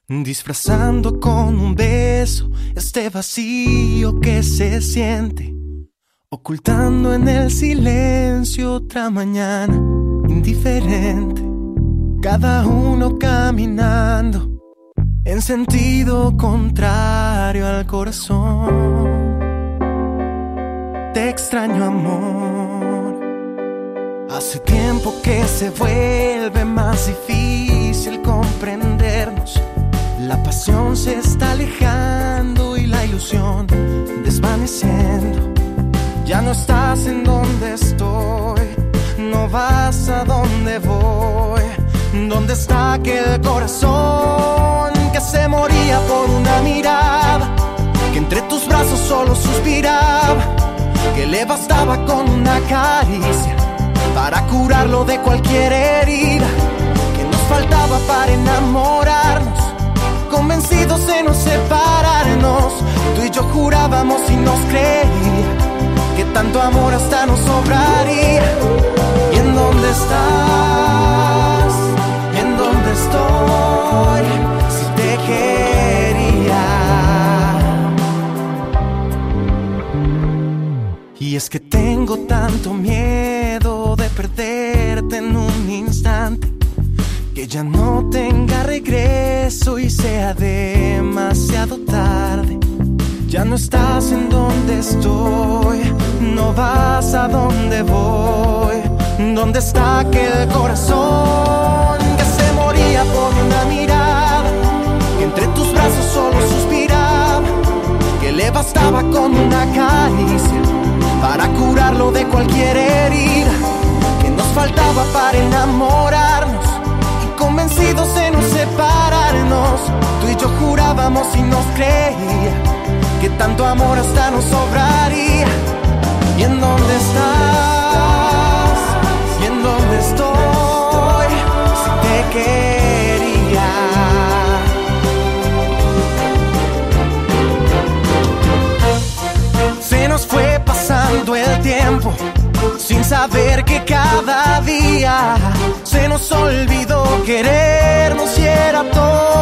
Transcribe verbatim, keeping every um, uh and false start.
disfrazando con un beso este vacío que se siente, ocultando en el silencio otra mañana indiferente, cada uno caminando en sentido contrario al corazón. Te extraño, amor. Hace tiempo que se vuelve más difícil comprendernos. La pasión se está alejando y la ilusión desvaneciendo. Ya no estás en donde estoy, no vas a donde voy. ¿Dónde está aquel corazón que se moría por una mirada, que entre tus brazos solo suspiraba, que le bastaba con una caricia para curarlo de cualquier herida, que nos faltaba para enamorarnos, convencidos de no separarnos? Tú y yo jurábamos y nos creía que tanto amor hasta nos sobraría. ¿Y en dónde estás? ¿En dónde estoy? Si te quería. Y es que tengo tanto miedo de perderte en un instante, que ya no tenga regreso y sea demasiado tarde. Ya no estás en donde estoy, no vas a donde voy. ¿Dónde está aquel corazón que se moría por una mirada, que entre tus brazos solo suspiraba, que le bastaba con una caricia para curarlo de cualquier herida, que nos faltaba para enamorarnos, convencidos de no separarnos? Tú y yo jurábamos y nos creía que tanto amor hasta nos sobraría. ¿Y en dónde estás? ¿Y en dónde estoy? Si te quería. Se nos fue pasando el tiempo sin saber que cada día se nos olvidó querernos y era todo